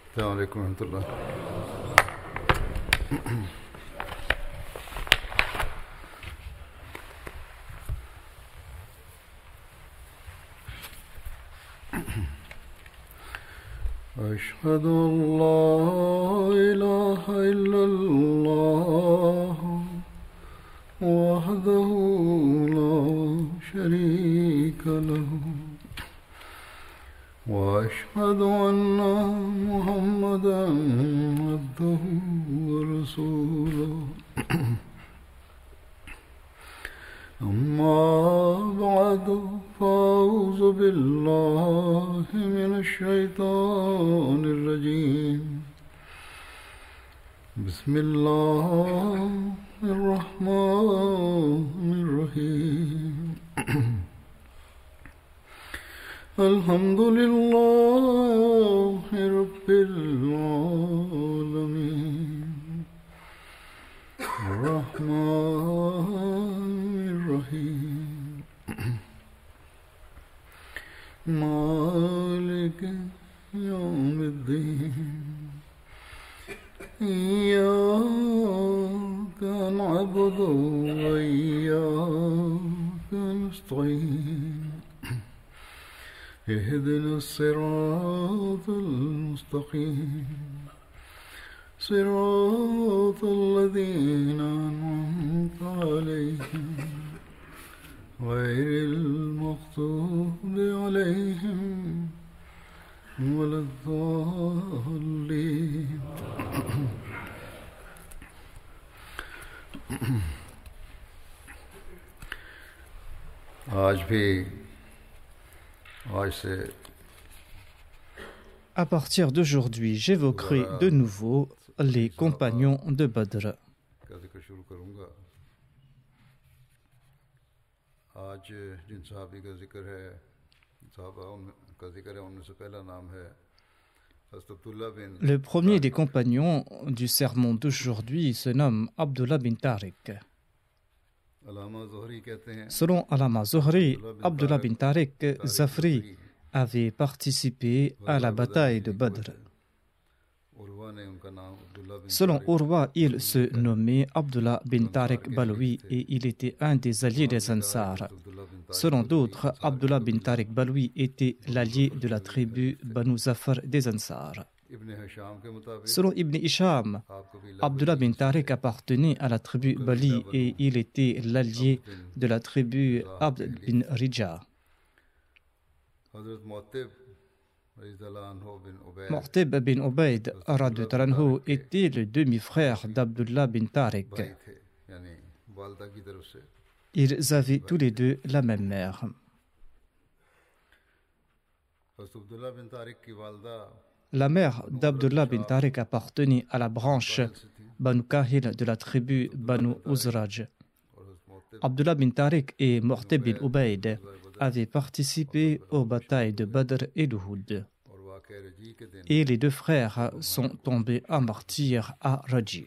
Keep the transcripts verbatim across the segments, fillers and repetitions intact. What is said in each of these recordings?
السلام عليكم ورحمة الله. أشهد أن لا إله إلا الله وحده لا شريك له وأشهد أن محمدا عبده ورسوله أما بعد فأعوذ بالله من الشيطان الرجيم بسم الله الرحمن الرحيم الحمد لله رب العالمين الرحمن الرحيم مالك يوم الدين إياك نعبد وإياك نستعين اهدنا الصراط المستقيم صراط الذين أنعمت عليهم غير المغضوب عليهم ولا الضالين. आज भी आज से À partir d'aujourd'hui, j'évoquerai de nouveau les compagnons de Badr. का जिक्र शुरू करूंगा. आज जिन सहाबी का जिक्र है सहाबा उनका जिक्र है उनमें से पहला नाम है हज़रत अब्दुल्लाह बिन. Le premier des compagnons du sermon d'aujourd'hui se nomme Abdullah bin Tariq. अलामा ज़ुहरी कहते हैं Selon Alama Zuhri, Abdullah bin Tariq Zafri avait participé à la bataille de Badr. Urwa ने उनका नाम Abdullah bin Selon Urwa, il se nommait Abdullah bin Tariq Baloui et il était un des alliés des Ansar. Selon d'autres, Abdullah bin Tariq Baloui était l'allié de la tribu Banu Zafar des Ansar. Ibn Hisham के मुताबिक Selon Ibn Isham, आपको भी Abdullah bin Tariq appartenait à la tribu Bali et il était l'allié de la tribu Abd bin Rija. हज़रत मुअत्तिब रज़ियल्लाहु अन्हु बिन Ubaid Mu'tib bin Ubayd radhiyallahu anhu était le demi-frère d'Abdullah bin Tariq. भाई थे यानी वालदा की तरफ से. Ils avaient tous les deux la même mère. हज़रत अब्दुल्लाह बिन तारिक की वालदा La mère d'Abdullah bin Tariq appartenait à la branche Banu Kahil de la tribu Banu Uzraj. और हज़रत मुअत्तिब Abdullah bin Tariq et Mu'tib bin Ubayd avaient participé aux batailles de Badr et d'Uhud. और वाक़े रजी के दिन Et les deux frères sont tombés en martyrs à Raji.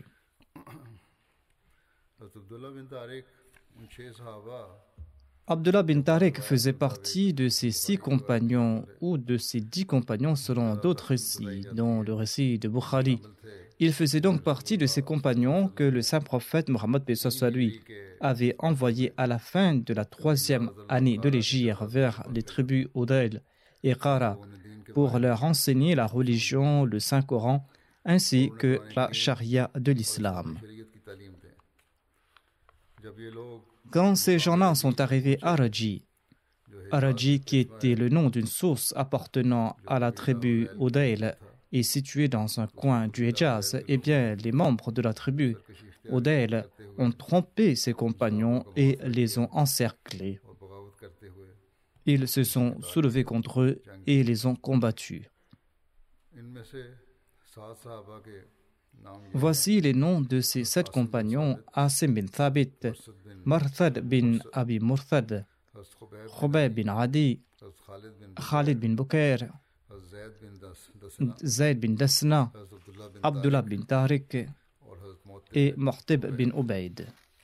हज़रत अब्दुल्लाह बिन तारिक उन छह सहाबा Abdullah bin Tariq faisait partie de ses six compagnons ou de ses dix compagnons selon d'autres récits, dont le récit de Bukhari. Il faisait donc partie de ces compagnons que le saint prophète Mohammed paix soit sur lui avait envoyé à la fin de la troisième année de l'hégire vers les tribus Udail et Qara pour leur enseigner la religion, le Saint-Coran ainsi que la charia de l'islam. शरीयत की तालीम थे. जब ये लोग Quand ces gens-là sont arrivés à Raji, Raji, qui était le nom d'une source appartenant à la tribu Udail, est situé dans un coin du Hejaz, eh bien, les membres de la tribu Udail ont trompé ses compagnons et les ont encerclés. और बगावत करते हुए Ils se sont soulevés contre eux et les ont combattus. इनमें से सात सहाबा के नाम ये Voici les noms de ces sept compagnons: Asim bin Thabit, Marthad bin Abi Murthad, हज़रत खुबैब Khubayb bin Adi, हज़रत खालिद बिन Khalid bin Bukair, हज़रत ज़ैद बिन दस दसना Zayd bin Dasna, हज़रत अब्दुल्लाह बिन Abdullah bin Tariq और हज़रत मुअत्तिब. et Mu'tib bin Ubayd.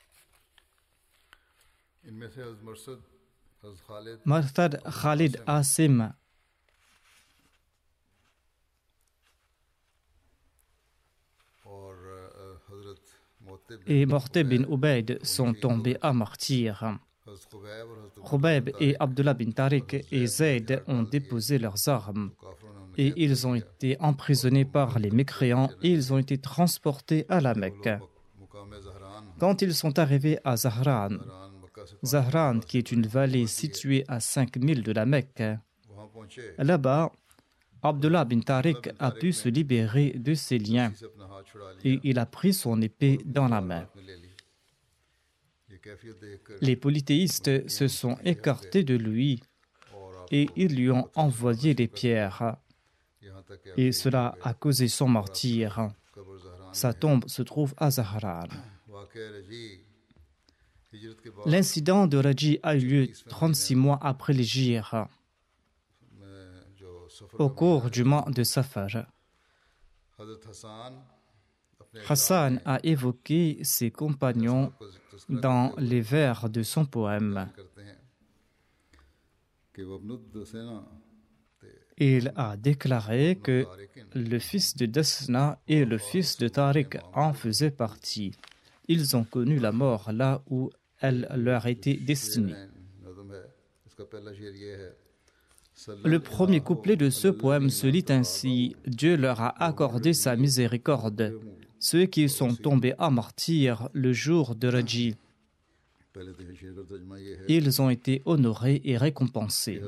इनमें से हज़रत मरसद हज़रत Khalid Marthad, Khalid, Asim, et Morté bin Ubayd sont tombés à martyr. Khubayb et Abdullah bin Tariq et Zayd ont déposé leurs armes et ils ont été emprisonnés par les mécréants et ils ont été transportés à la Mecque. Quand ils sont arrivés à Zahran, Zahran qui est une vallée située à cinq milles de la Mecque, là-bas, Abdullah bin Tariq a pu se libérer de ses liens et il a pris son épée dans la main. Les polythéistes se sont écartés de lui et ils lui ont envoyé des pierres. Et cela a causé son martyre. Sa tombe se trouve à Zahran. L'incident de Raji a eu lieu trente-six mois après l'Hégire, au cours du mois de Safar. Hassan a évoqué ses compagnons dans les vers de son poème. Il a déclaré que le fils de Dasna et le fils de Tariq en faisaient partie. Ils ont connu la mort là où elle leur était destinée. Le premier couplet de ce poème se lit ainsi: Dieu leur a accordé sa miséricorde, ceux qui sont tombés à martyr le jour de Raji. Ils ont été honorés et récompensés.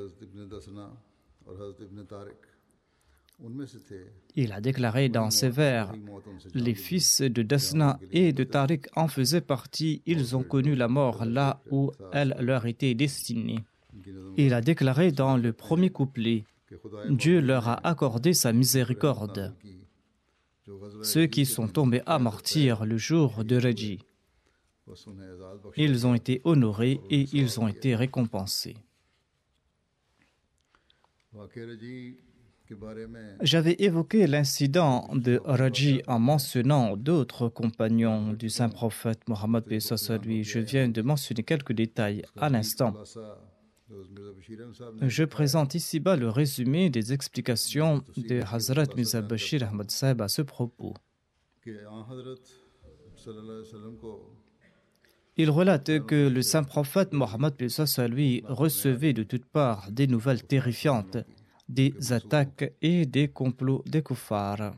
Il a déclaré dans ses vers: les fils de Dasna et de Tariq en faisaient partie, ils ont connu la mort là où elle leur était destinée. Il a déclaré dans le premier couplet: Dieu leur a accordé sa miséricorde, ceux qui sont tombés à martyr le jour de Raji. Ils ont été honorés et ils ont été récompensés. J'avais évoqué l'incident de Raji en mentionnant d'autres compagnons du saint prophète Mohammed paix soit lui. Je viens de mentionner quelques détails à l'instant. Je présente ici-bas le résumé des explications de Hazrat Mirza Bashir Ahmad Sahib à ce propos. Il relate que le saint prophète Mohammed paix soit lui recevait de toutes parts des nouvelles terrifiantes, des attaques et des complots des kuffars.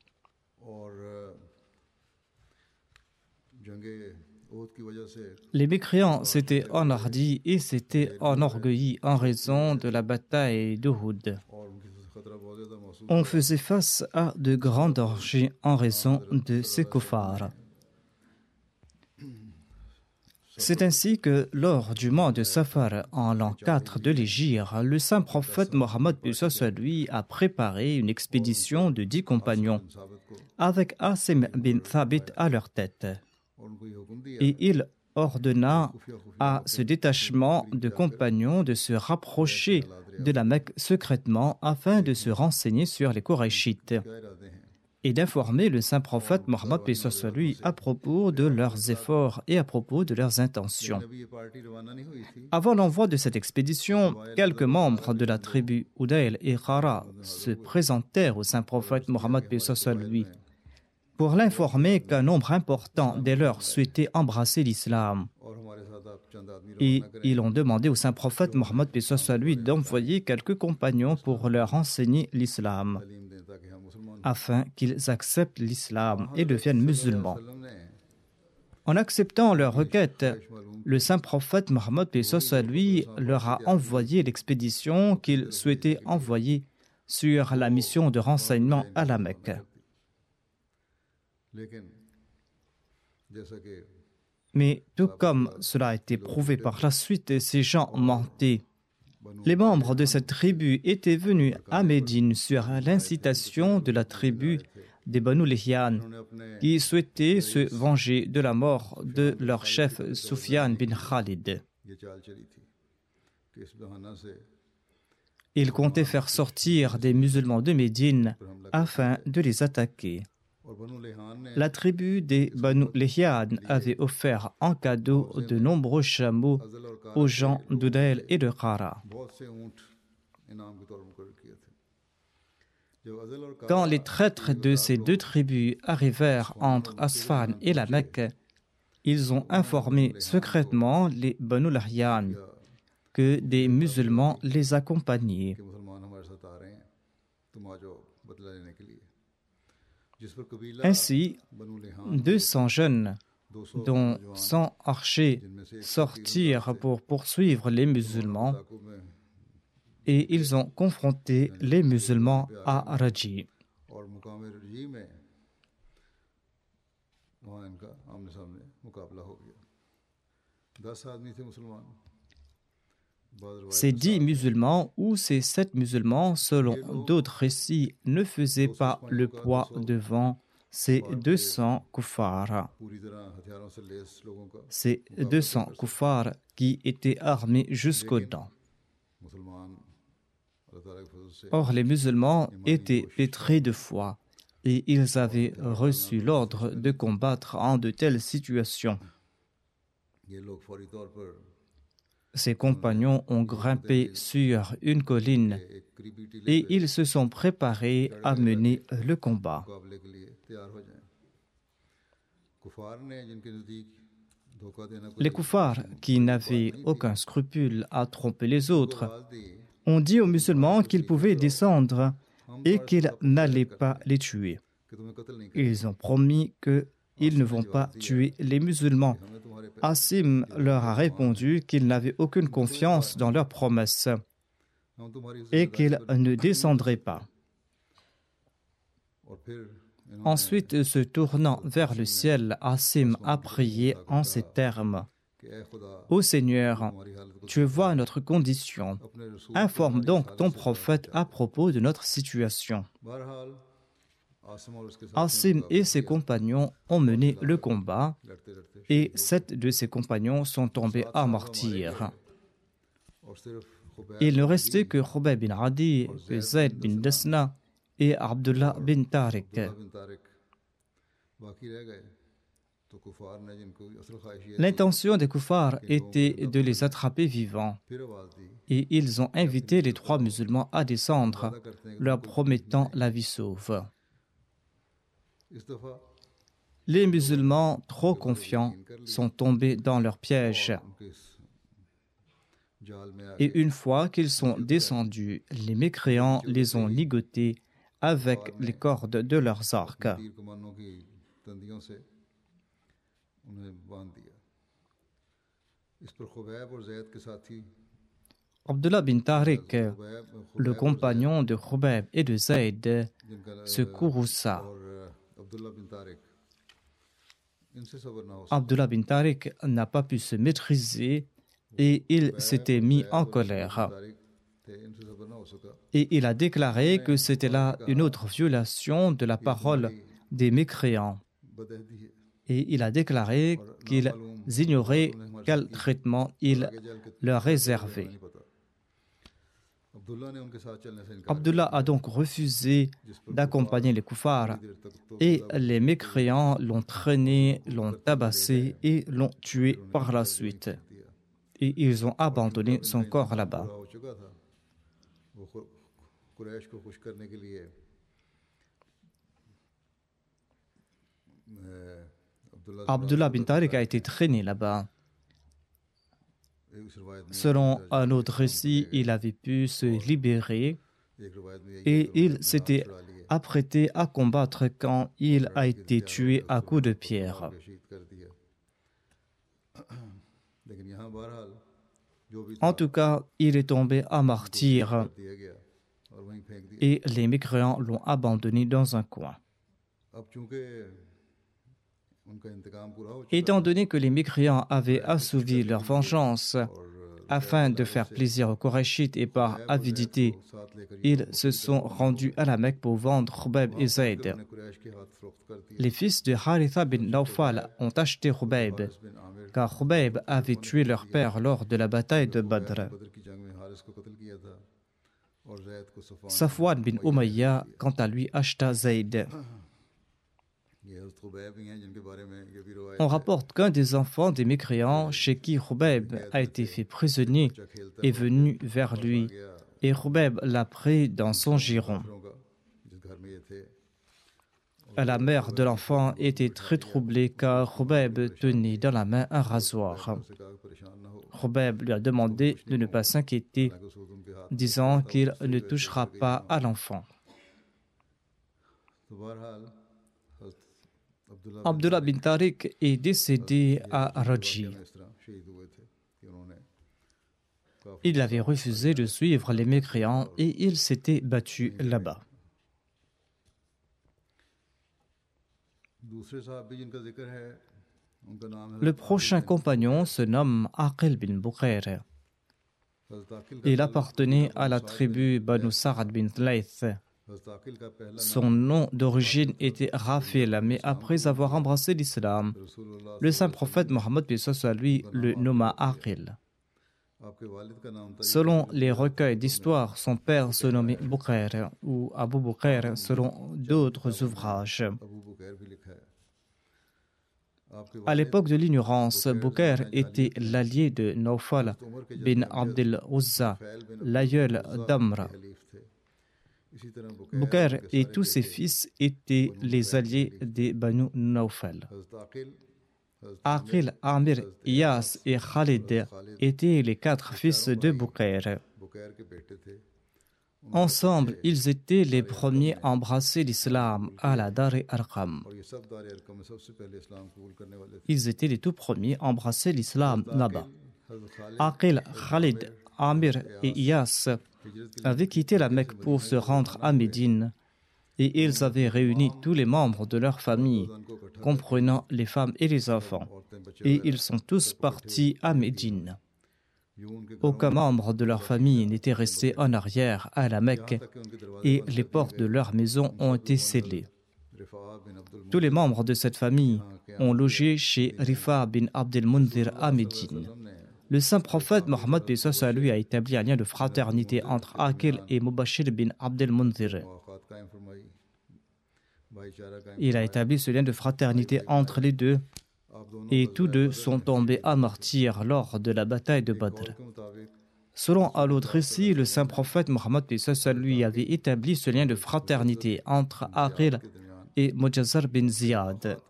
Les mécréants s'étaient enhardis et s'étaient enorgueillis en raison de la bataille d'Uhud. On faisait face à de grands dangers en raison de ces kuffars. C'est ainsi que, lors du mois de Safar, en l'an quatre de l'Hégire, le saint prophète Mohammed paix soit lui a préparé une expédition de dix compagnons, avec Asim bin Thabit à leur tête. Et il ordonna à ce détachement de compagnons de se rapprocher de la Mecque secrètement afin de se renseigner sur les Koraïchites et d'informer le saint prophète Mohammed paix soit lui à propos de leurs efforts et à propos de leurs intentions. Avant l'envoi de cette expédition, quelques membres de la tribu Udayl et Khara se présentèrent au saint prophète Mohammed paix soit lui pour l'informer qu'un nombre important des leurs souhaitait embrasser l'islam. Et ils ont demandé au saint prophète Mohammed paix soit lui d'envoyer quelques compagnons pour leur enseigner l'islam, afin qu'ils acceptent l'islam et deviennent musulmans. En acceptant leur requête, le saint prophète Mohammed paix soit lui leur a envoyé l'expédition qu'il souhaitait envoyer sur la mission de renseignement à la Mecque. Mais tout comme cela a été prouvé par la suite, ces gens mentaient. Les membres de cette tribu étaient venus à Médine sur l'incitation de la tribu des Banu Lihyan, qui souhaitaient se venger de la mort de leur chef Sufyan bin Khalid. Ils comptaient faire sortir des musulmans de Médine afin de les attaquer. La tribu des Banu Lihyan avait offert en cadeau de nombreux chameaux aux gens d'Udayl et de Khara. Quand les traîtres de ces deux tribus arrivèrent entre Asfan et la Mecque, ils ont informé secrètement les Banu Lahyan que des musulmans les accompagnaient. Ainsi, deux cents jeunes, dont cent archers, sortirent pour poursuivre les musulmans et ils ont confronté les musulmans à Raji. Ces dix musulmans ou ces sept musulmans, selon d'autres récits, ne faisaient pas le poids devant ces deux cents kuffars. Ces deux cents kuffars qui étaient armés jusqu'aux dents. Or, les musulmans étaient pétris de foi et ils avaient reçu l'ordre de combattre en de telles situations. Ses compagnons ont grimpé sur une colline et ils se sont préparés à mener le combat. Les kuffars, qui n'avaient aucun scrupule à tromper les autres, ont dit aux musulmans qu'ils pouvaient descendre et qu'ils n'allaient pas les tuer. Ils ont promis qu'ils ne vont pas tuer les musulmans. Asim leur a répondu qu'il n'avait aucune confiance dans leurs promesses et qu'ils ne descendraient pas. Ensuite, se tournant vers le ciel, Asim a prié en ces termes. « Ô Seigneur, tu vois notre condition. Informe donc ton prophète à propos de notre situation. » Asim et ses compagnons ont mené le combat et sept de ses compagnons sont tombés à martyrs. Il ne restait que Khubayb bin Adi, que Zayd bin Dasna et Abdullah bin Tariq. L'intention des kuffars était de les attraper vivants et ils ont invité les trois musulmans à descendre, leur promettant la vie sauve. Les musulmans, trop confiants, sont tombés dans leur piège. Et une fois qu'ils sont descendus, les mécréants les ont ligotés avec les cordes de leurs arcs. Abdullah bin Tariq, le compagnon de Khubayb et de Zayd, se courrouça. Abdullah bin Tariq n'a pas pu se maîtriser et il s'était mis en colère. Et il a déclaré que c'était là une autre violation de la parole des mécréants. Et il a déclaré qu'ils ignoraient quel traitement il leur réservait. Abdullah a donc refusé d'accompagner les kuffars et les mécréants l'ont traîné, l'ont tabassé et l'ont tué par la suite. Et ils ont abandonné son corps là-bas. Abdullah bin Tariq a été traîné là-bas. Selon un autre récit, il avait pu se libérer et il s'était apprêté à combattre quand il a été tué à coups de pierre. En tout cas, il est tombé à martyr et les mécréants l'ont abandonné dans un coin. Étant donné que les mécréants avaient assouvi leur vengeance afin de faire plaisir aux Qurayshites et par avidité, ils se sont rendus à la Mecque pour vendre Khubayb et Zayd. Les fils de Haritha bin Nawfal ont acheté Khubayb, car Khubayb avait tué leur père lors de la bataille de Badr. Safwan bin Umayya, quant à lui, acheta Zayd. On rapporte qu'un des enfants des mécréants chez qui Khubayb a été fait prisonnier est venu vers lui et Khubayb l'a pris dans son giron. La mère de l'enfant était très troublée car Khubayb tenait dans la main un rasoir. Khubayb lui a demandé de ne pas s'inquiéter, disant qu'il ne touchera pas à l'enfant. Abdullah bin Tariq est décédé à Raji. Il avait refusé de suivre les mécréants et il s'était battu là-bas. Le prochain compagnon se nomme Aqil bin Bukair. Il appartenait à la tribu Banu Sa'ad bin Layth. Son nom d'origine était Rafil, mais après avoir embrassé l'islam, le saint prophète Mohammed lui le nomma Aqil. Selon les recueils d'histoire, son père se nommait Bukair ou Abu Bukair selon d'autres ouvrages. À l'époque de l'ignorance, Bukair était l'allié de Nawfal bin Abdel Uzza, l'aïeul d'Amr. Bukair et tous ses fils étaient les alliés des Banu Nawfal. Aqil, Amir, Iyas et Khalid étaient les quatre fils de Bukair. Ensemble, ils étaient les premiers à embrasser l'islam à la Dar-e-Arqam. Ils étaient les tout premiers à embrasser l'islam là-bas. Aqil, Khalid, Amir et Iyas avaient quitté la Mecque pour se rendre à Médine et ils avaient réuni tous les membres de leur famille, comprenant les femmes et les enfants, et ils sont tous partis à Médine. Aucun membre de leur famille n'était resté en arrière à la Mecque et les portes de leur maison ont été scellées. Tous les membres de cette famille ont logé chez Rifa bin Abdel Mundhir à Médine. Le saint prophète Mohammed lui a établi un lien de fraternité entre Aqil et Mubashir bin Abdel Mundhir. Il a établi ce lien de fraternité entre les deux et tous deux sont tombés à martyrs lors de la bataille de Badr. Selon un autre récit, le saint prophète Mohammed lui avait établi ce lien de fraternité entre Aqil et Mujazzar bin Ziyad.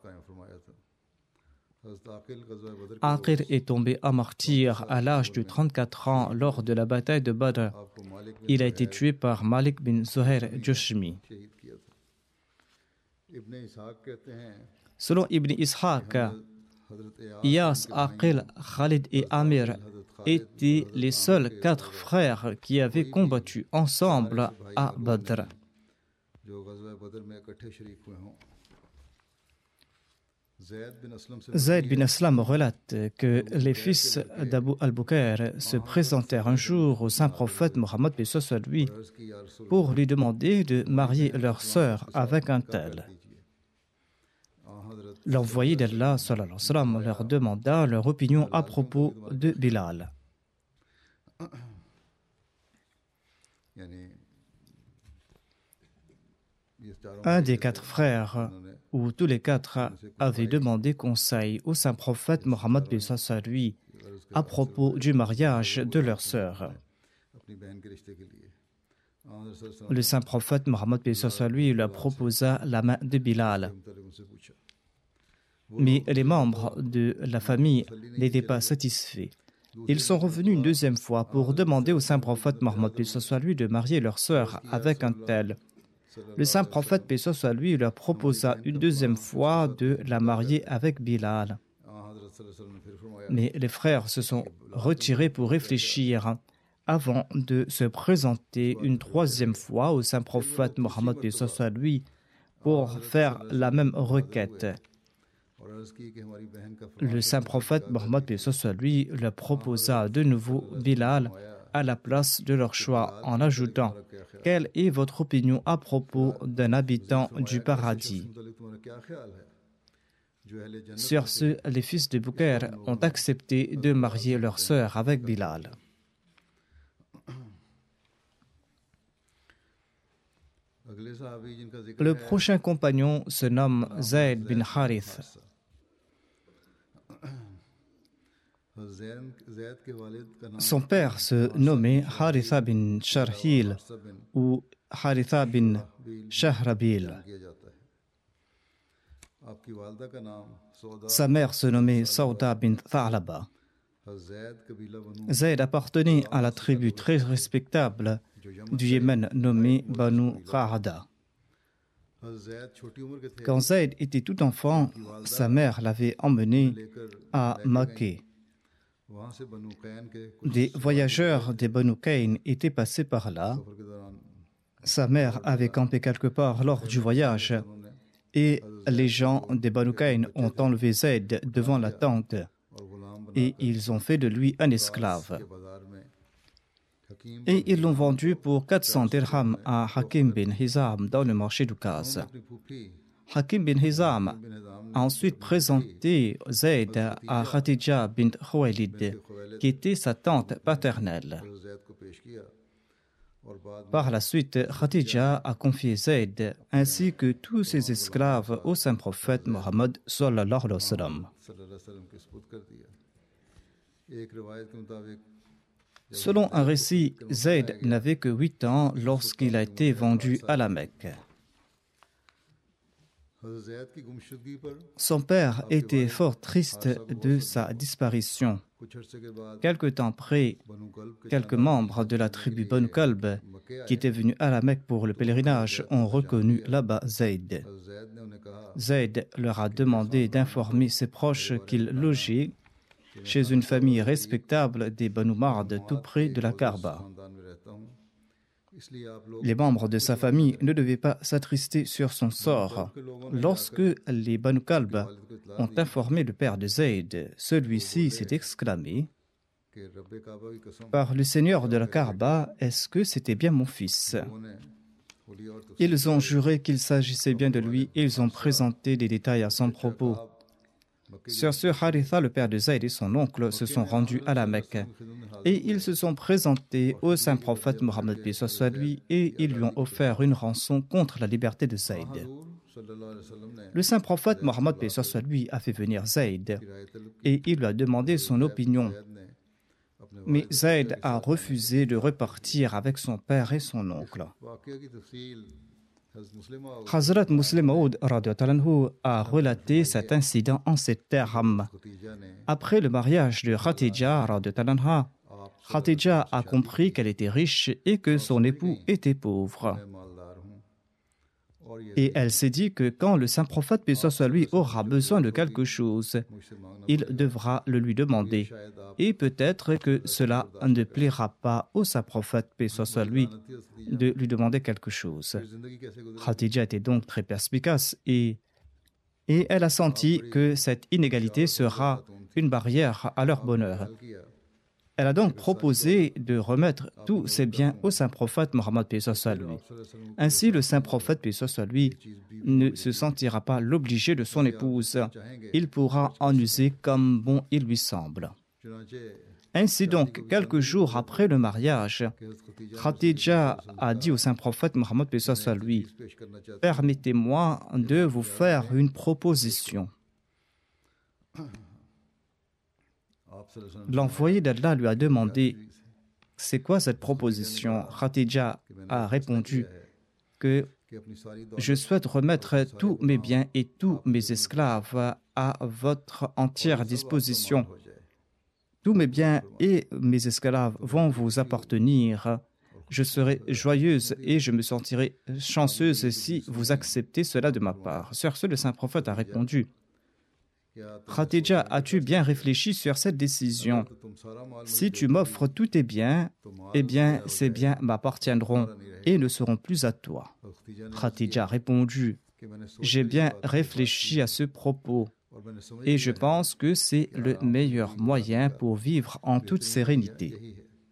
Aqil est tombé à martyr à l'âge de trente-quatre ans lors de la bataille de Badr. Il a été tué par Malik bin Zuhair Jushmi. Selon Ibn Ishaq, Iyas, Aqil, Khalid et Amir étaient les seuls quatre frères qui avaient combattu ensemble à Badr. Zayd bin Aslam relate que les fils d'Abu al-Bukair se présentèrent un jour au saint prophète Mohammed lui pour lui demander de marier leur sœur avec un tel. L'envoyé d'Allah sallallahu alayhi wa sallam leur demanda leur opinion à propos de Bilal. Un des quatre frères, ou tous les quatre, avaient demandé conseil au saint prophète Mohammed lui à propos du mariage de leur sœur. Le saint prophète Mohammed lui lui proposa la main de Bilal. Mais les membres de la famille n'étaient pas satisfaits. Ils sont revenus une deuxième fois pour demander au saint prophète Mohammed lui de marier leur sœur avec un tel. Le saint prophète lui leur proposa une deuxième fois de la marier avec Bilal. Mais les frères se sont retirés pour réfléchir avant de se présenter une troisième fois au saint prophète Mohammed lui pour faire la même requête. Le saint prophète Mohammed lui leur proposa de nouveau Bilal à la place de leur choix en ajoutant « Quelle est votre opinion à propos d'un habitant du paradis ?» Sur ce, les fils de Bukair ont accepté de marier leur sœur avec Bilal. Le prochain compagnon se nomme Zayd bin Harith. Son père se nommait Haritha bin Sharhil ou Haritha bin Shahrabil. Sa mère se nommait Sauda bint Tha'laba. Zayd appartenait à la tribu très respectable du Yémen nommée Banu Qa'ada. Quand Zayd était tout enfant, sa mère l'avait emmené à Makkah. Des voyageurs des Banu Kayn étaient passés par là. Sa mère avait campé quelque part lors du voyage et les gens des Banu Kayn ont enlevé Zayd devant la tente et ils ont fait de lui un esclave. Et ils l'ont vendu pour quatre cents dirhams à Hakim bin Hizam dans le marché d'Oukaz. Hakim bin Hizam a ensuite présenté Zayd à Khadija bint Khuwaylid, qui était sa tante paternelle. Par la suite, Khadija a confié Zayd ainsi que tous ses esclaves au saint prophète Mohammed sallallahu alayhi wa sallam. Selon un récit, Zayd n'avait que huit ans lorsqu'il a été vendu à la Mecque. Son père était fort triste de sa disparition. Quelque temps après, quelques membres de la tribu Banu Kalb qui étaient venus à la Mecque pour le pèlerinage ont reconnu là-bas Zayd. Zayd leur a demandé d'informer ses proches qu'il logeait chez une famille respectable des Banu Mard tout près de la Kaaba. Les membres de sa famille ne devaient pas s'attrister sur son sort. Lorsque les Banu Kalb ont informé le père de Zayd, celui-ci s'est exclamé « Par le Seigneur de la Kaaba, est-ce que c'était bien mon fils ?» Ils ont juré qu'il s'agissait bien de lui et ils ont présenté des détails à son propos. Sur ce, Haritha, le père de Zayd et son oncle se sont rendus à la Mecque et ils se sont présentés au saint prophète Mohammed paix soit lui et ils lui ont offert une rançon contre la liberté de Zayd. Le saint prophète Mohammed paix soit lui a fait venir Zayd et il lui a demandé son opinion. Mais Zayd a refusé de repartir avec son père et son oncle. Hazrat Muslim Maud a relaté cet incident en ces termes. Après le mariage de Khadija, Khadija a compris qu'elle était riche et que son époux était pauvre. Et elle s'est dit que quand le saint prophète, paix soit lui, aura besoin de quelque chose, il devra le lui demander. Et peut-être que cela ne plaira pas au saint prophète, paix soit lui, de lui demander quelque chose. Khadija était donc très perspicace et, et elle a senti que cette inégalité sera une barrière à leur bonheur. Elle a donc proposé de remettre tous ses biens au saint prophète Mohammed paix soit lui. Ainsi, le saint prophète paix soit lui ne se sentira pas l'obligé de son épouse. Il pourra en user comme bon il lui semble. Ainsi donc, quelques jours après le mariage, Khadija a dit au saint prophète Mohammed paix soit lui, « Permettez-moi de vous faire une proposition. » L'envoyé d'Allah lui a demandé « C'est quoi cette proposition ?» Khadija a répondu que « Je souhaite remettre tous mes biens et tous mes esclaves à votre entière disposition. Tous mes biens et mes esclaves vont vous appartenir. Je serai joyeuse et je me sentirai chanceuse si vous acceptez cela de ma part. » Sur ce, le saint prophète a répondu « Khadija, as-tu bien réfléchi sur cette décision? Si tu m'offres tous tes biens, eh bien, ces biens m'appartiendront et ne seront plus à toi. » Khadija a répondu, « J'ai bien réfléchi à ce propos et je pense que c'est le meilleur moyen pour vivre en toute sérénité. »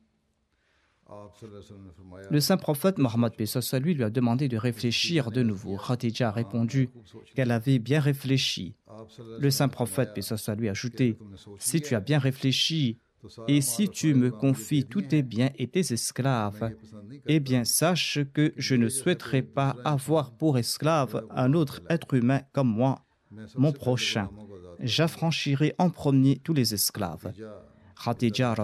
Le saint prophète Mohammed paix soit lui lui a demandé de réfléchir de nouveau. Khadija a répondu qu'elle avait bien réfléchi. Le saint prophète paix soit lui a ajouté, « Si tu as bien réfléchi et si tu me confies tous tes biens et tes esclaves, eh bien sache que je ne souhaiterais pas avoir pour esclave un autre être humain comme moi, mon prochain. J'affranchirai en premier tous les esclaves. »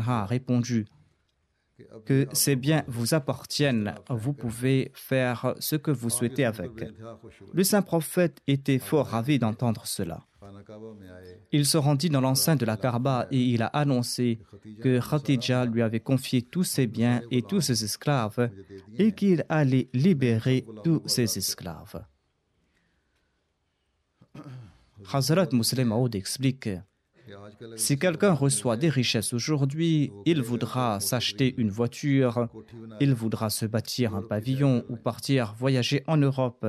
Khadija a répondu, que ces biens vous appartiennent, vous pouvez faire ce que vous souhaitez avec. Le saint prophète était fort ravi d'entendre cela. Il se rendit dans l'enceinte de la Kaaba et il a annoncé que Khadija lui avait confié tous ses biens et tous ses esclaves et qu'il allait libérer tous ses esclaves. Hazrat Muslim Maud explique: si quelqu'un reçoit des richesses aujourd'hui, il voudra s'acheter une voiture, il voudra se bâtir un pavillon ou partir voyager en Europe.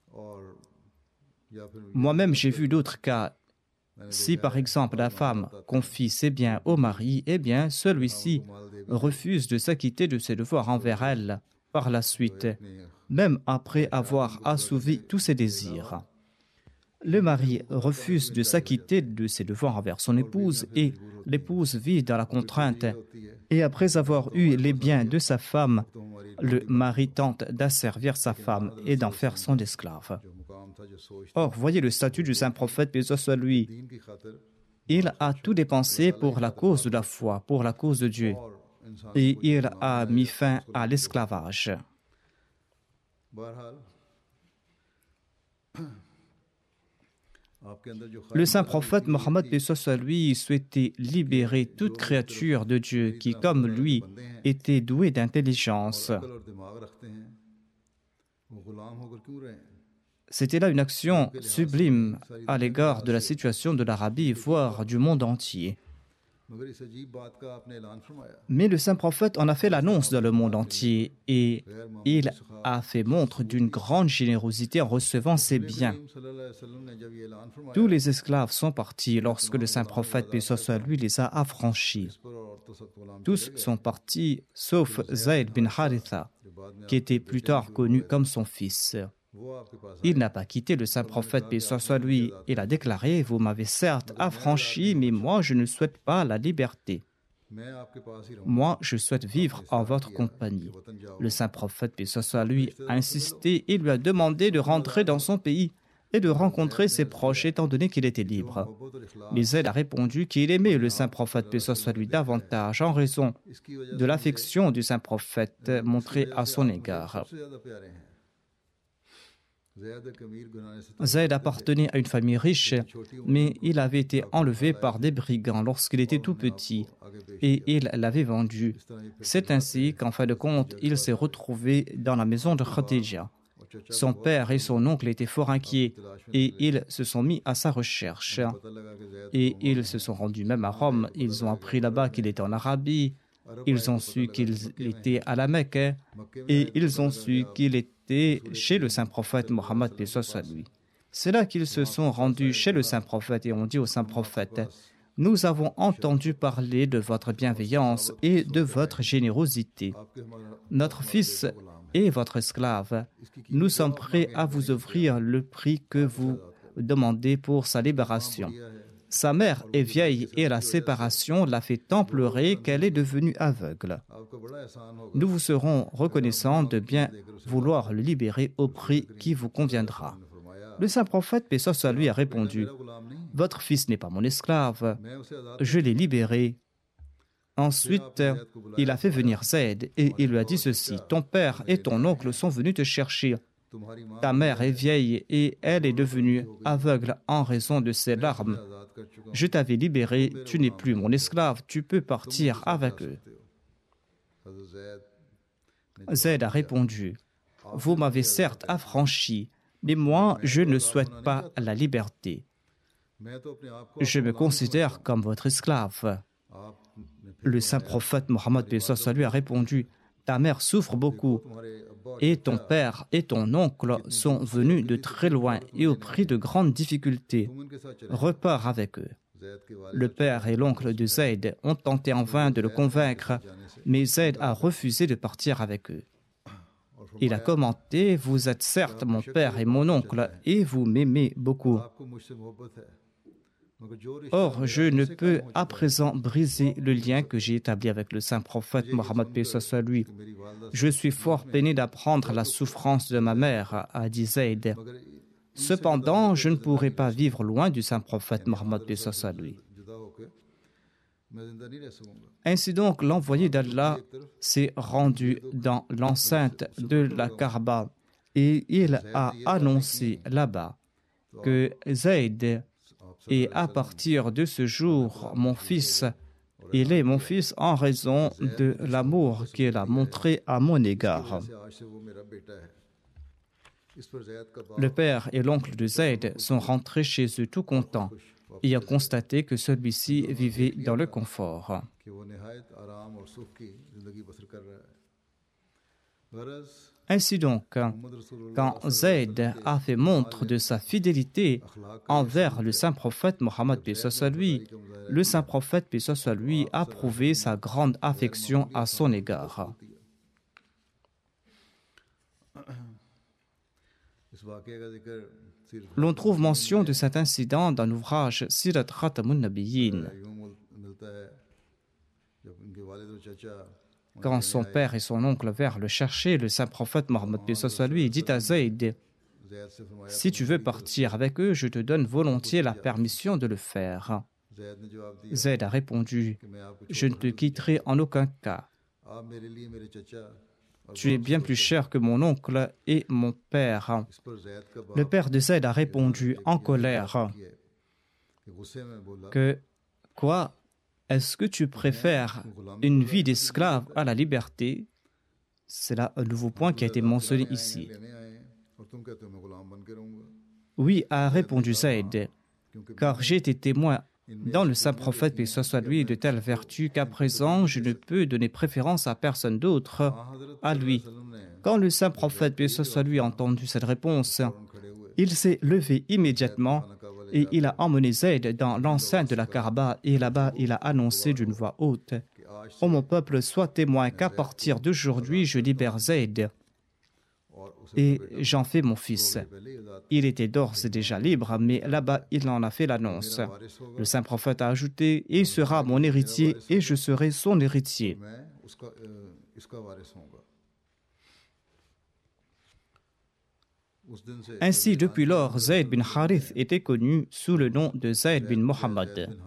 Moi-même, j'ai vu d'autres cas. Si par exemple la femme confie ses biens au mari, eh bien celui-ci refuse de s'acquitter de ses devoirs envers elle par la suite, même après avoir assouvi tous ses désirs. Le mari refuse de s'acquitter de ses devoirs envers son épouse et l'épouse vit dans la contrainte. Et après avoir eu les biens de sa femme, le mari tente d'asservir sa femme et d'en faire son esclave. Or, voyez le statut du saint prophète, paix soit lui. Il a tout dépensé pour la cause de la foi, pour la cause de Dieu. Et il a mis fin à l'esclavage. Le saint prophète Mohammed, paix soit lui, souhaitait libérer toute créature de Dieu qui, comme lui, était douée d'intelligence. C'était là une action sublime à l'égard de la situation de l'Arabie, voire du monde entier. Mais le saint prophète en a fait l'annonce dans le monde entier et il a fait montre d'une grande générosité en recevant ses biens. Tous les esclaves sont partis lorsque le saint prophète, paix soit lui, les a affranchis. Tous sont partis, sauf Zayd bin Haritha, qui était plus tard connu comme son fils. Il n'a pas quitté le saint prophète, paix soit lui. Il a déclaré: vous m'avez certes affranchi, mais moi je ne souhaite pas la liberté. Moi je souhaite vivre en votre compagnie. Le saint prophète, paix soit lui, a insisté et lui a demandé de rentrer dans son pays et de rencontrer ses proches, étant donné qu'il était libre. Mais Zayd a répondu qu'il aimait le saint prophète, paix soit lui, davantage en raison de l'affection du saint prophète montrée à son égard. Zayd appartenait à une famille riche, mais il avait été enlevé par des brigands lorsqu'il était tout petit et il l'avait vendu. C'est ainsi qu'en fin de compte, il s'est retrouvé dans la maison de Khadija. Son père et son oncle étaient fort inquiets et ils se sont mis à sa recherche. Et ils se sont rendus même à Rome. Ils ont appris là-bas qu'il était en Arabie. Ils ont su qu'il était à la Mecque et ils ont su qu'il était chez le saint prophète Mohammed, paix soit lui. C'est là qu'ils se sont rendus chez le saint prophète et ont dit au saint prophète: nous avons entendu parler de votre bienveillance et de votre générosité. Notre fils est votre esclave. Nous sommes prêts à vous offrir le prix que vous demandez pour sa libération. Sa mère est vieille et la séparation l'a fait tant pleurer qu'elle est devenue aveugle. Nous vous serons reconnaissants de bien vouloir le libérer au prix qui vous conviendra. Le saint prophète, paix soit lui, a répondu: votre fils n'est pas mon esclave, je l'ai libéré. Ensuite, il a fait venir Zayd et il lui a dit ceci: ton père et ton oncle sont venus te chercher. Ta mère est vieille et elle est devenue aveugle en raison de ses larmes. Je t'avais libéré, tu n'es plus mon esclave, tu peux partir avec eux. Zayd a répondu: vous m'avez certes affranchi, mais moi je ne souhaite pas la liberté. Je me considère comme votre esclave. Le saint prophète Mohammed, paix soit lui, a répondu: ta mère souffre beaucoup et ton père et ton oncle sont venus de très loin et au prix de grandes difficultés. Repars avec eux. Le père et l'oncle de Zayd ont tenté en vain de le convaincre, mais Zayd a refusé de partir avec eux. Il a commenté: vous êtes certes mon père et mon oncle et vous m'aimez beaucoup. Or, je ne peux à présent briser le lien que j'ai établi avec le saint prophète Mohammed, paix soit lui. Je suis fort peiné d'apprendre la souffrance de ma mère, a dit Zayd. Cependant, je ne pourrai pas vivre loin du saint prophète Mohammed, paix soit lui. Ainsi donc, l'envoyé d'Allah s'est rendu dans l'enceinte de la Kaaba et il a annoncé là-bas que Zayd est à partir de ce jour mon fils. Il est mon fils en raison de l'amour qu'il a montré à mon égard. Le père et l'oncle de Zayd sont rentrés chez eux tout contents, ayant constaté que celui-ci vivait dans le confort. Ainsi donc, quand Zayd a fait montre de sa fidélité envers le saint prophète Mohammed paix soit lui, le saint prophète paix soit lui a prouvé sa grande affection à son égard. L'on trouve mention de cet incident dans l'ouvrage Sirat Khatamun Nabiyyin. Quand son père et son oncle vinrent le chercher, le saint prophète Mohammed paix soit lui dit à Zayd: si tu veux partir avec eux, je te donne volontiers la permission de le faire. Zayd a répondu: je ne te quitterai en aucun cas. Tu es bien plus cher que mon oncle et mon père. Le père de Zayd a répondu en colère que quoi? Est-ce que tu préfères une vie d'esclave à la liberté? C'est là un nouveau point qui a été mentionné ici. Oui, a répondu Zayd, car j'ai été témoin dans le saint prophète, paix soit lui, de telle vertu qu'à présent je ne peux donner préférence à personne d'autre à lui. Quand le saint prophète, paix soit lui, a entendu cette réponse, il s'est levé immédiatement et il a emmené Zayd dans l'enceinte de la Kaaba et là-bas il a annoncé d'une voix haute: ô mon peuple, sois témoin qu'à partir d'aujourd'hui je libère Zayd et j'en fais mon fils. Il était d'ores et déjà libre, mais là-bas il en a fait l'annonce. Le saint prophète a ajouté: il sera mon héritier et je serai son héritier. Ainsi, depuis lors, Zayd bin Harith était connu sous le nom de Zayd bin Mohammed.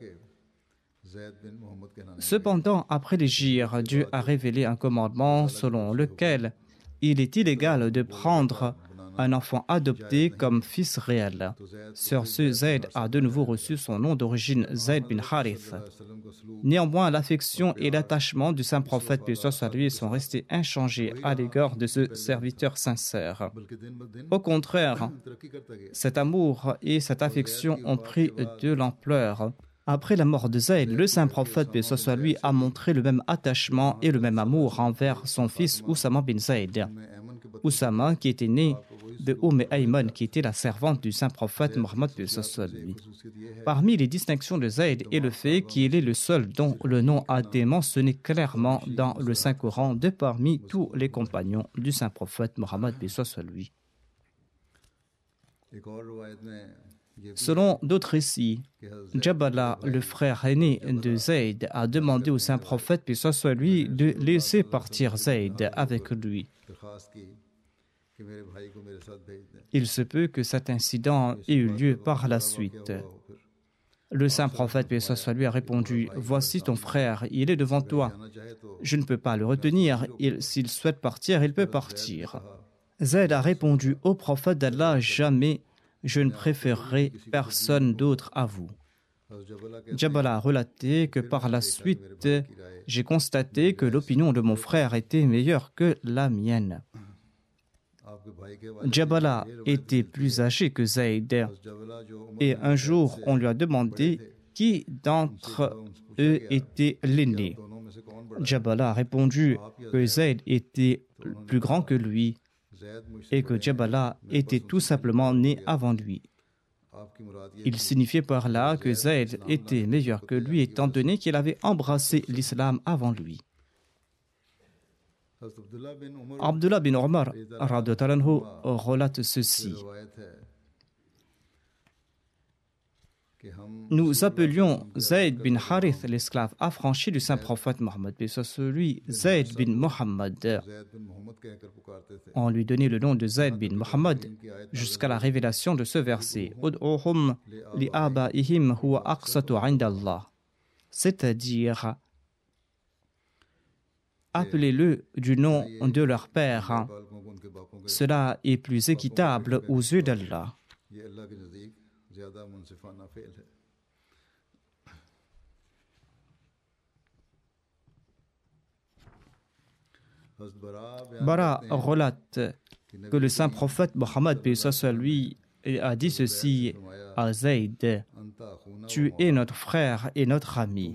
Cependant, après l'hégire, Dieu a révélé un commandement selon lequel il est illégal de prendre un enfant adopté comme fils réel. Sur ce, Zayd a de nouveau reçu son nom d'origine, Zayd bin Harith. Néanmoins, l'affection et l'attachement du saint prophète paix soit lui sont restés inchangés à l'égard de ce serviteur sincère. Au contraire, cet amour et cette affection ont pris de l'ampleur. Après la mort de Zayd, le saint prophète paix soit lui a montré le même attachement et le même amour envers son fils Oussama bin Zayd. Oussama, qui était né de Umm Ayman, qui était la servante du saint prophète Mohammed paix soit lui. Parmi les distinctions de Zayd est le fait qu'il est le seul dont le nom a été mentionné clairement dans le Saint-Coran de parmi tous les compagnons du saint prophète Mohammed paix soit lui. Selon d'autres récits, Jabala, le frère aîné de Zayd, a demandé au saint prophète paix soit lui de laisser partir Zayd avec lui. Il se peut que cet incident ait eu lieu par la suite. Le saint prophète paix soit lui a répondu: voici ton frère, il est devant toi. Je ne peux pas le retenir. Il, s'il souhaite partir, il peut partir. Zayd a répondu au prophète d'Allah: jamais je ne préférerai personne d'autre à vous. Jabala a relaté que par la suite, j'ai constaté que l'opinion de mon frère était meilleure que la mienne. Jabala était plus âgé que Zayd et un jour on lui a demandé qui d'entre eux était l'aîné. Jabala a répondu que Zayd était plus grand que lui et que Jabala était tout simplement né avant lui. Il signifiait par là que Zayd était meilleur que lui étant donné qu'il avait embrassé l'islam avant lui. Abdullah bin Omar relate ceci. Nous appelions Zayd bin Harith, l'esclave affranchi du saint prophète Mohammed, paix soit lui, Zayd bin Mohammed. On lui donnait le nom de Zayd bin Mohammed jusqu'à la révélation de ce verset. Ud'uhum li abaihim huwa aqsatu 'inda Allah. c'est-à-dire appelez-le du nom de leur père. Cela est plus équitable aux yeux d'Allah. Bara relate que le saint prophète Mohammed lui a dit ceci à Zayd: tu es notre frère et notre ami.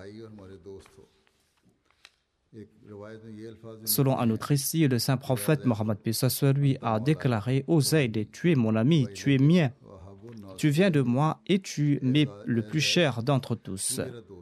Selon un autre récit, le saint prophète Mohammed lui a déclaré: ô Zayd, tu es mon ami, tu es mien, tu viens de moi et tu m'es le plus cher d'entre tous.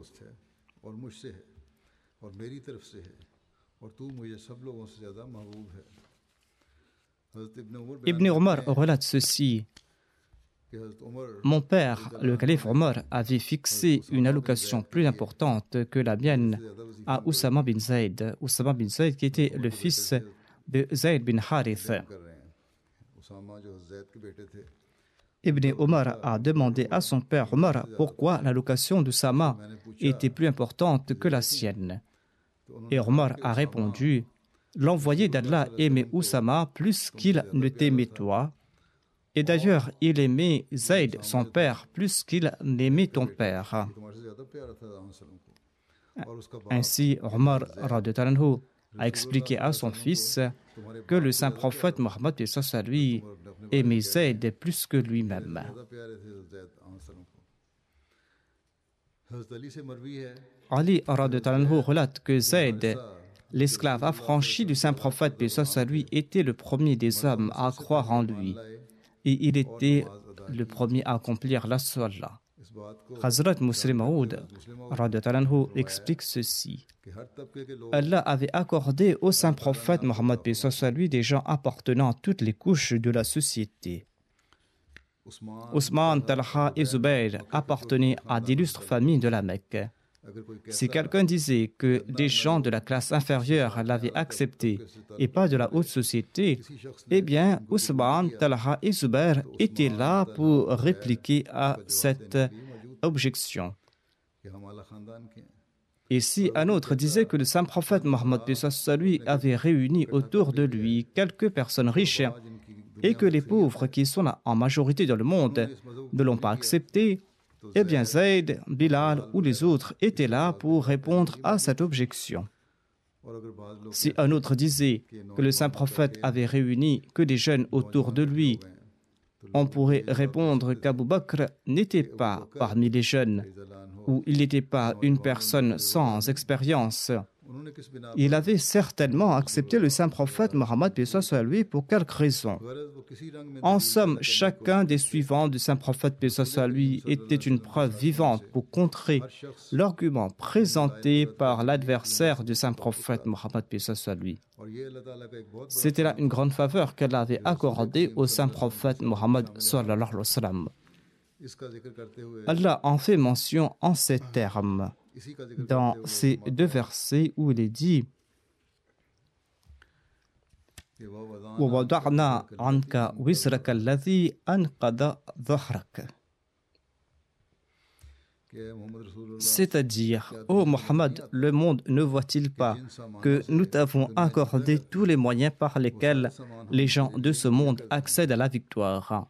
Ibn Omar relate ceci: mon père, le calife Omar, avait fixé une allocation plus importante que la mienne à Oussama bin Zayd. Oussama bin Zayd qui était le fils de Zayd bin Harith. Ibn Omar a demandé à son père Omar pourquoi l'allocation d'Oussama était plus importante que la sienne. Et Omar a répondu: l'envoyé d'Allah aimait Oussama plus qu'il ne t'aimait toi. Et d'ailleurs, il aimait Zayd, son père, plus qu'il n'aimait ton père. Ainsi, Omar a expliqué à son fils que le saint prophète Mohammed lui aimait Zayd plus que lui-même. Ali relate que Zayd, l'esclave affranchi du saint prophète lui, était le premier des hommes à croire en lui. Et il était le premier à accomplir la salat. Hazrat Muslim Maud explique ceci: Allah avait accordé au saint prophète Mohammed lui des gens appartenant à toutes les couches de la société. Ousmane, Talha et Zubayr appartenaient à d'illustres familles de la Mecque. Si quelqu'un disait que des gens de la classe inférieure l'avaient accepté et pas de la haute société, eh bien, Ousmane, Talha et Zubayr étaient là pour répliquer à cette objection. Et si un autre disait que le saint prophète Mohammed lui avait réuni autour de lui quelques personnes riches et que les pauvres qui sont là en majorité dans le monde ne l'ont pas accepté, eh bien Zayd, Bilal ou les autres étaient là pour répondre à cette objection. Si un autre disait que le saint prophète avait réuni que des jeunes autour de lui, on pourrait répondre qu'Abu Bakr n'était pas parmi les jeunes, ou il n'était pas une personne sans expérience. Il avait certainement accepté le saint prophète Mohammed lui pour quelque raison. En somme, chacun des suivants du saint prophète lui était une preuve vivante pour contrer l'argument présenté par l'adversaire du saint prophète Mohammed lui. C'était là une grande faveur qu'elle avait accordée au saint prophète Mohammed. Allah en fait mention en ces termes dans ces deux versets où il est dit: وَوَضَعْنَا عَنْكَ وِزْرَكَ الَّذِي أَنْقَضَ ظَهْرَكَ. C'est-à-dire, ô Mohammed, le monde ne voit-il pas que nous t'avons accordé tous les moyens par lesquels les gens de ce monde accèdent à la victoire?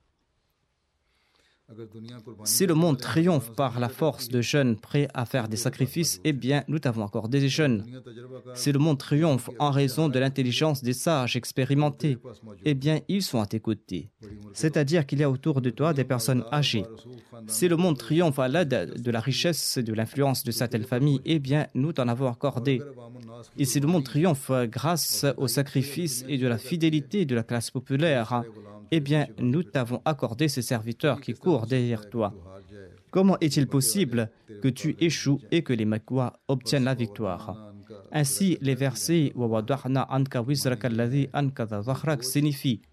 Si le monde triomphe par la force de jeunes prêts à faire des sacrifices, eh bien, nous t'avons accordé des jeunes. Si le monde triomphe en raison de l'intelligence des sages expérimentés, eh bien, ils sont à tes côtés. C'est-à-dire qu'il y a autour de toi des personnes âgées. Si le monde triomphe à l'aide de la richesse et de l'influence de certaines familles, eh bien, nous t'en avons accordé. Et si le monde triomphe grâce au sacrifice et de la fidélité de la classe populaire, eh bien, nous t'avons accordé ces serviteurs qui courent derrière toi. Comment est-il possible que tu échoues et que les Mecquois obtiennent la victoire? Ainsi, les versets signifient: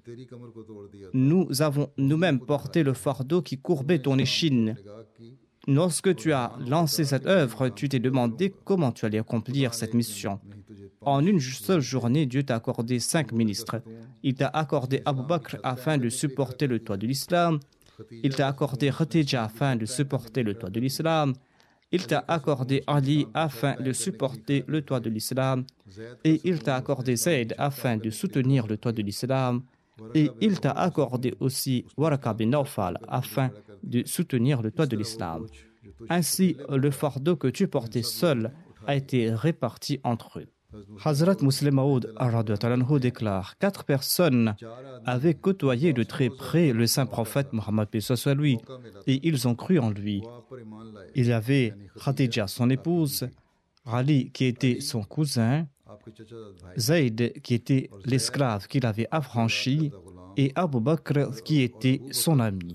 nous avons nous-mêmes porté le fardeau qui courbait ton échine. Lorsque tu as lancé cette œuvre, tu t'es demandé comment tu allais accomplir cette mission. En une seule journée, Dieu t'a accordé cinq ministres. Il t'a accordé Abu Bakr afin de supporter le toit de l'islam. Il t'a accordé Khadija afin de supporter le toit de l'islam. il t'a accordé Ali afin de supporter le toit de l'islam, et il t'a accordé Zayd afin de soutenir le toit de l'islam, et il t'a accordé aussi Waraka bin Nawfal afin de soutenir le toit de l'islam. Ainsi, le fardeau que tu portais seul a été réparti entre eux. Hazrat Muslim Maud déclare: Quatre personnes avaient côtoyé de très près le saint prophète Mohammed paix soit lui, et ils ont cru en lui. Il y avait Khadija, son épouse, Ali, qui était son cousin, Zayd, qui était l'esclave qu'il avait affranchi, et Abu Bakr, qui était son ami.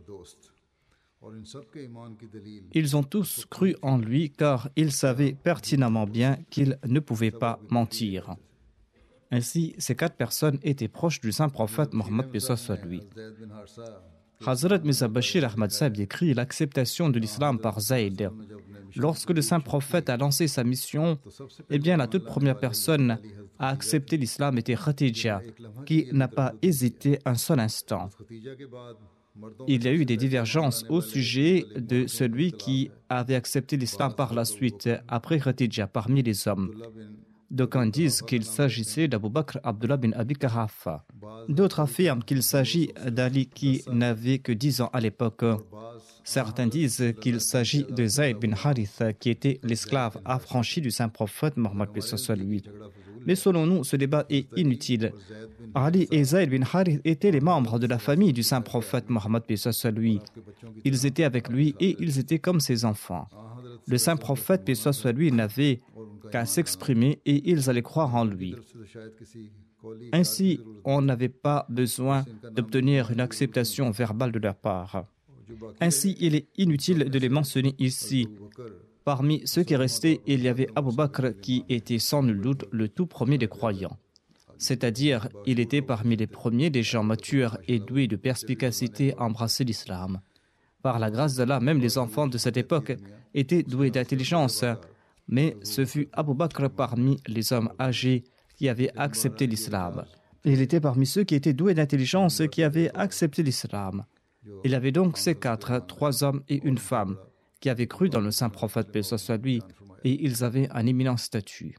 Ils ont tous cru en lui car ils savaient pertinemment bien qu'il ne pouvait pas mentir. Ainsi, ces quatre personnes étaient proches du saint prophète Mohammed paix soit lui. Hazrat Mirza Bashir Ahmad Sahib décrit l'acceptation de l'islam par Zayd. Lorsque le saint prophète a lancé sa mission, eh bien la toute première personne à accepter l'islam était Khadija, qui n'a pas hésité un seul instant. Il y a eu des divergences au sujet de celui qui avait accepté l'islam par la suite, après Khadija, parmi les hommes. D'aucuns disent qu'il s'agissait d'Abu Bakr Abdullah bin Abi Quhafa. D'autres affirment qu'il s'agit d'Ali qui n'avait que dix ans à l'époque. Certains disent qu'il s'agit de Zayd bin Harith, qui était l'esclave affranchi du saint prophète Mohammed paix soit lui. Mais selon nous, ce débat est inutile. Ali et Zayd bin Harith étaient les membres de la famille du saint prophète Mohammed paix soit lui. Ils étaient avec lui et ils étaient comme ses enfants. Le saint prophète paix soit lui n'avait qu'à s'exprimer et ils allaient croire en lui. Ainsi, on n'avait pas besoin d'obtenir une acceptation verbale de leur part. Ainsi, il est inutile de les mentionner ici. Parmi ceux qui restaient, il y avait Abu Bakr qui était sans nul doute le tout premier des croyants. C'est-à-dire, il était parmi les premiers des gens matures et doués de perspicacité à embrasser l'islam. Par la grâce d'Allah, même les enfants de cette époque étaient doués d'intelligence. Mais ce fut Abu Bakr parmi les hommes âgés qui avaient accepté l'islam. Il était parmi ceux qui étaient doués d'intelligence qui avaient accepté l'islam. Il y avait donc ces quatre, trois hommes et une femme, qui avaient cru dans le saint prophète paix soit lui, et ils avaient un éminent statut.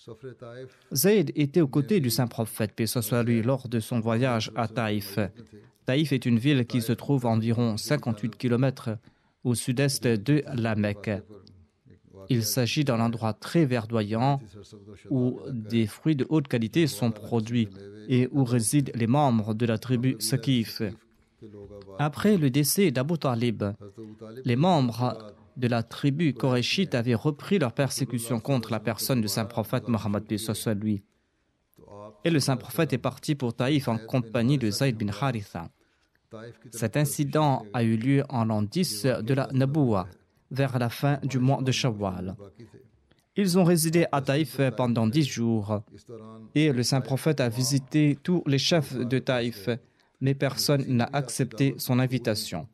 Zayd était aux côtés du saint prophète paix soit lui lors de son voyage à Taïf. Taïf est une ville qui se trouve à environ cinquante-huit kilomètres au sud-est de la Mecque. Il s'agit d'un endroit très verdoyant où des fruits de haute qualité sont produits et où résident les membres de la tribu Saqif. Après le décès d'Abu Talib, les membres de la tribu Qurayshite avaient repris leur persécution contre la personne du saint prophète Mohammed paix soit lui. Et le saint prophète est parti pour Taïf en compagnie de Zayd bin Haritha. Cet incident a eu lieu en l'an dix de la Naboua, vers la fin du mois de Shawwal. Ils ont résidé à Taïf pendant dix jours et le saint prophète a visité tous les chefs de Taïf, mais personne n'a accepté son invitation.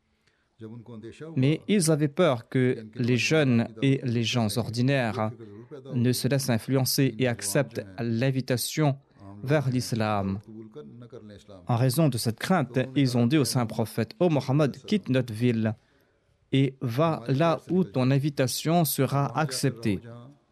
Mais ils avaient peur que les jeunes et les gens ordinaires ne se laissent influencer et acceptent l'invitation vers l'islam. En raison de cette crainte, ils ont dit au saint prophète: « Ô Mohammed, quitte notre ville et va là où ton invitation sera acceptée. »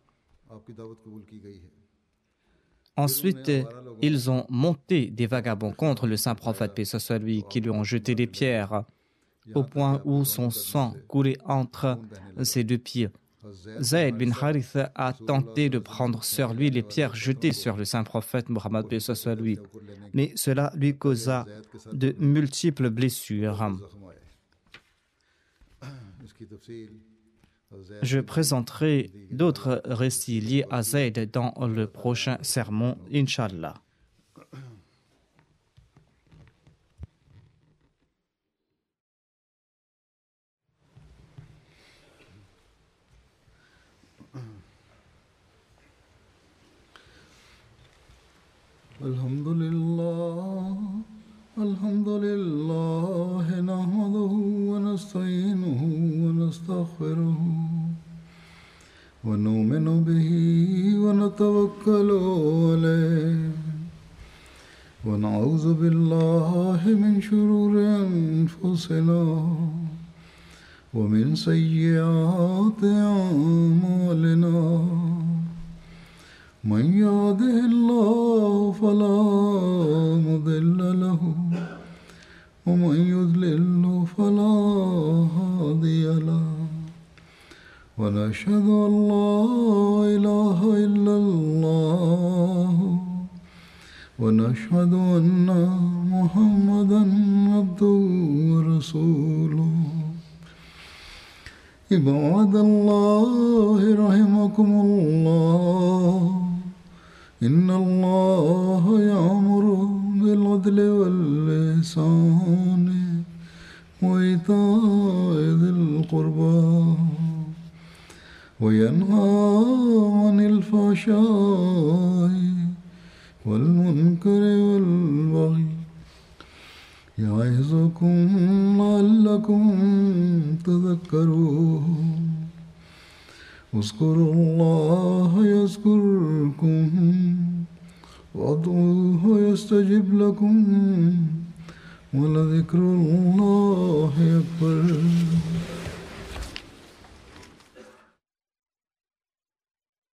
Ensuite, ils ont monté des vagabonds contre le saint prophète paix soit lui, qui lui ont jeté des pierres, au point où son sang coulait entre ses deux pieds. Zayd bin Harith a tenté de prendre sur lui les pierres jetées sur le saint prophète Mohammed paix soit lui, mais cela lui causa de multiples blessures. Je présenterai d'autres récits liés à Zayd dans le prochain sermon, Inch'Allah. Alhamdulillah, alhamdulillah, nahmaduhu wa nasta'inuhu wa nastaghfiruhu wa nu'minu bihi wa natawakkalu alayhi wa na'udhu billahi min shururi anfusina ومن سيئات أعمالنا من يهده الله فلا مضل له ومن يضلل فلا هادي له ونشهد أن لا إله إلا الله ونشهد أن محمدا عبده ورسوله عباد الله رحمكم الله إن الله يأمر بالعدل والإحسان وإيتاء ذي القربى وينهى عن الفحشاء والمنكر والبغي يعظكم لعلكم تذكرون اذكروا الله يذكركم وادعوه يستجب لكم ولذكر الله أكبر.